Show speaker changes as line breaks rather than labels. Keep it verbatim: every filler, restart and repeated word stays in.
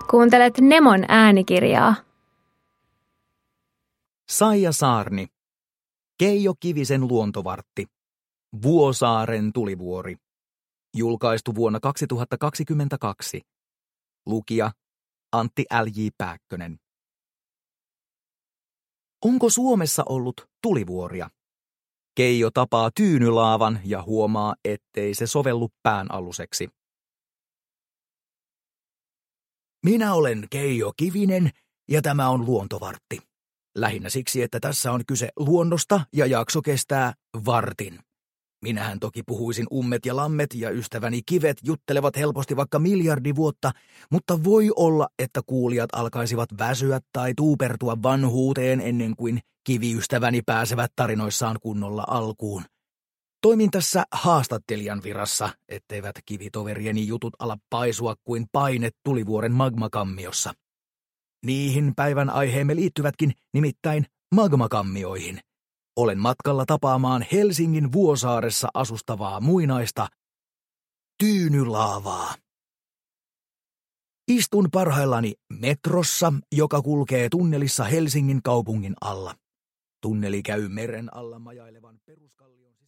Kuuntelet Nemon äänikirjaa.
Saija Saarni. Keijo Kivisen luontovartti. Vuosaaren tulivuori. Julkaistu vuonna kaksituhattakaksikymmentäkaksi. Lukija Antti L J Pääkkönen. Onko Suomessa ollut tulivuoria? Keijo tapaa tyynylaavan ja huomaa, ettei se sovellu päänalluseksi.
Minä olen Keijo Kivinen ja tämä on luontovartti. Lähinnä siksi, että tässä on kyse luonnosta ja jakso kestää vartin. Minähän toki puhuisin ummet ja lammet ja ystäväni kivet juttelevat helposti vaikka miljardi vuotta, mutta voi olla, että kuulijat alkaisivat väsyä tai tuupertua vanhuuteen ennen kuin kiviystäväni pääsevät tarinoissaan kunnolla alkuun. Toimin tässä haastattelijan virassa, etteivät kivitoverieni jutut ala paisua kuin paine tulivuoren magmakammiossa. Niihin päivän aiheemme liittyvätkin, nimittäin magmakammioihin. Olen matkalla tapaamaan Helsingin Vuosaaressa asustavaa muinaista tyynylaavaa. Istun parhaillani metrossa, joka kulkee tunnelissa Helsingin kaupungin alla. Tunneli käy meren alla majailevan peruskallion